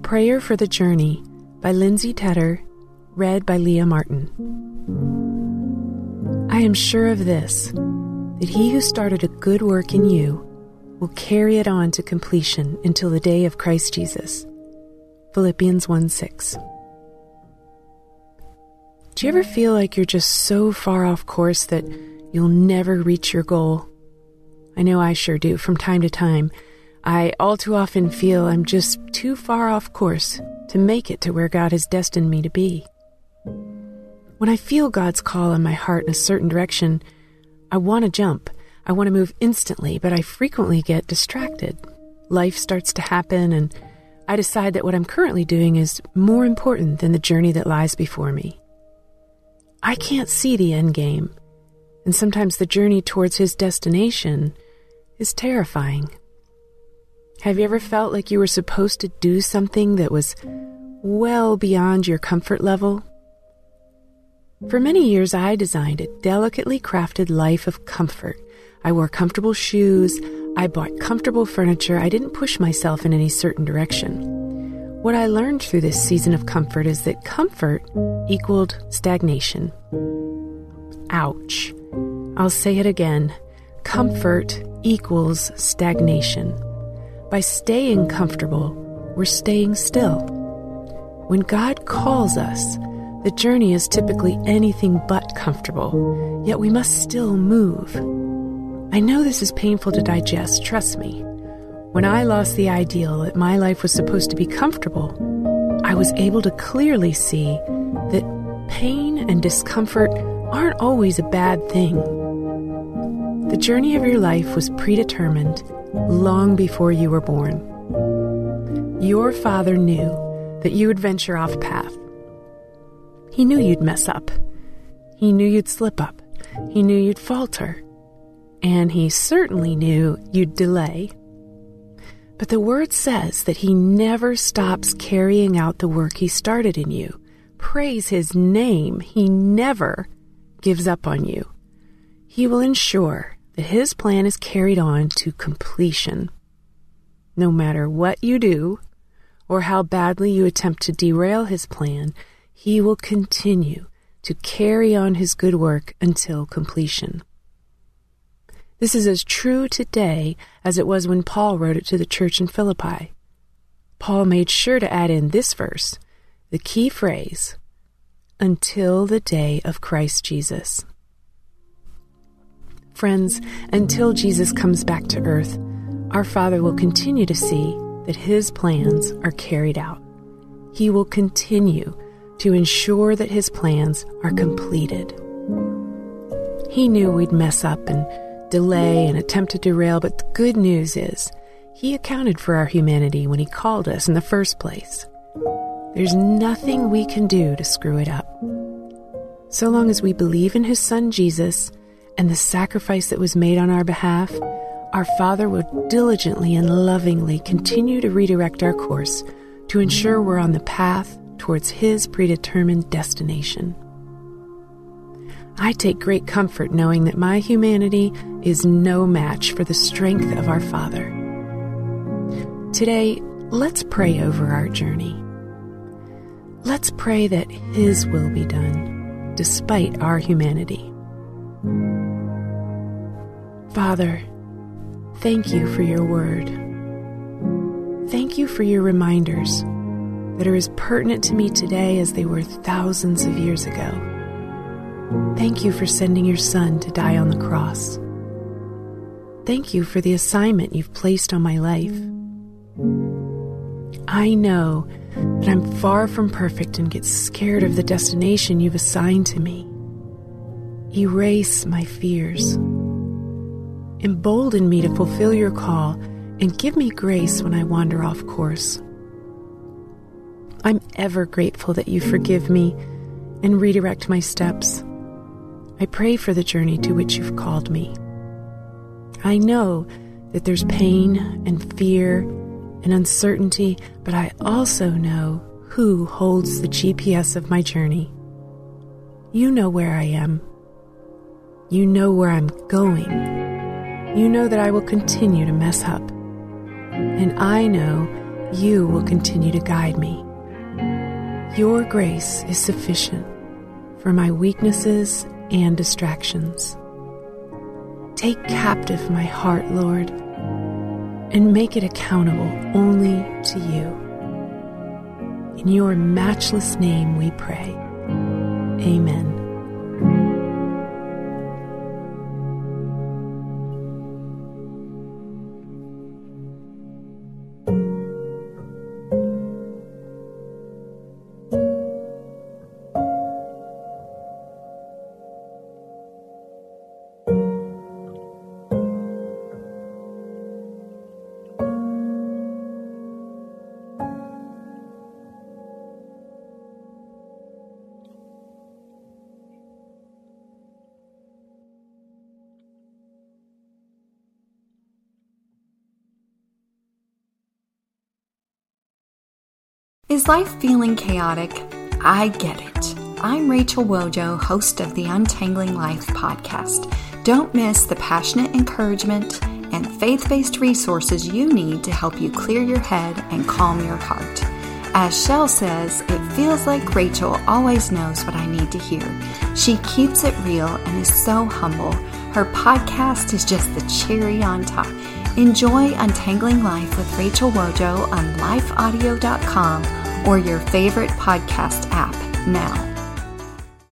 Prayer for the Journey by Lindsay Tedder, read by Leah Martin. I am sure of this, that he who started a good work in you will carry it on to completion until the day of Christ Jesus. Philippians 1:6. Do you ever feel like you're just so far off course that you'll never reach your goal? I know I sure do from time to time. I all too often feel I'm just too far off course to make it to where God has destined me to be. When I feel God's call on my heart in a certain direction, I want to jump. I want to move instantly, but I frequently get distracted. Life starts to happen, and I decide that what I'm currently doing is more important than the journey that lies before me. I can't see the end game, and sometimes the journey towards his destination is terrifying. Have you ever felt like you were supposed to do something that was well beyond your comfort level? For many years, I designed a delicately crafted life of comfort. I wore comfortable shoes. I bought comfortable furniture. I didn't push myself in any certain direction. What I learned through this season of comfort is that comfort equaled stagnation. Ouch. I'll say it again. Comfort equals stagnation. By staying comfortable, we're staying still. When God calls us, the journey is typically anything but comfortable, yet we must still move. I know this is painful to digest, trust me. When I lost the ideal that my life was supposed to be comfortable, I was able to clearly see that pain and discomfort aren't always a bad thing. The journey of your life was predetermined long before you were born. Your Father knew that you would venture off path. He knew you'd mess up. He knew you'd slip up. He knew you'd falter. And he certainly knew you'd delay. But the Word says that he never stops carrying out the work he started in you. Praise his name. He never gives up on you. He will ensure that his plan is carried on to completion. No matter what you do or how badly you attempt to derail his plan, he will continue to carry on his good work until completion. This is as true today as it was when Paul wrote it to the church in Philippi. Paul made sure to add in this verse, the key phrase, until the day of Christ Jesus. Friends, until Jesus comes back to earth, our Father will continue to see that his plans are carried out. He will continue to ensure that his plans are completed. He knew we'd mess up and delay and attempt to derail, but the good news is he accounted for our humanity when he called us in the first place. There's nothing we can do to screw it up. So long as we believe in his Son Jesus and the sacrifice that was made on our behalf, our Father will diligently and lovingly continue to redirect our course to ensure we're on the path towards his predetermined destination. I take great comfort knowing that my humanity is no match for the strength of our Father. Today, let's pray over our journey. Let's pray that his will be done, despite our humanity. Father, thank you for your word. Thank you for your reminders that are as pertinent to me today as they were thousands of years ago. Thank you for sending your Son to die on the cross. Thank you for the assignment you've placed on my life. I know that I'm far from perfect and get scared of the destination you've assigned to me. Erase my fears. Embolden me to fulfill your call and give me grace when I wander off course. I'm ever grateful that you forgive me and redirect my steps. I pray for the journey to which you've called me. I know that there's pain and fear and uncertainty, but I also know who holds the GPS of my journey. You know where I am. You know where I'm going. You know that I will continue to mess up. And I know you will continue to guide me. Your grace is sufficient for my weaknesses and distractions. Take captive my heart, Lord, and make it accountable only to you. In your matchless name we pray. Amen. Is life feeling chaotic? I get it. I'm Rachel Wojo, host of the Untangling Life podcast. Don't miss the passionate encouragement and faith-based resources you need to help you clear your head and calm your heart. As Shell says, it feels like Rachel always knows what I need to hear. She keeps it real and is so humble. Her podcast is just the cherry on top. Enjoy Untangling Life with Rachel Wojo on lifeaudio.com or your favorite podcast app now.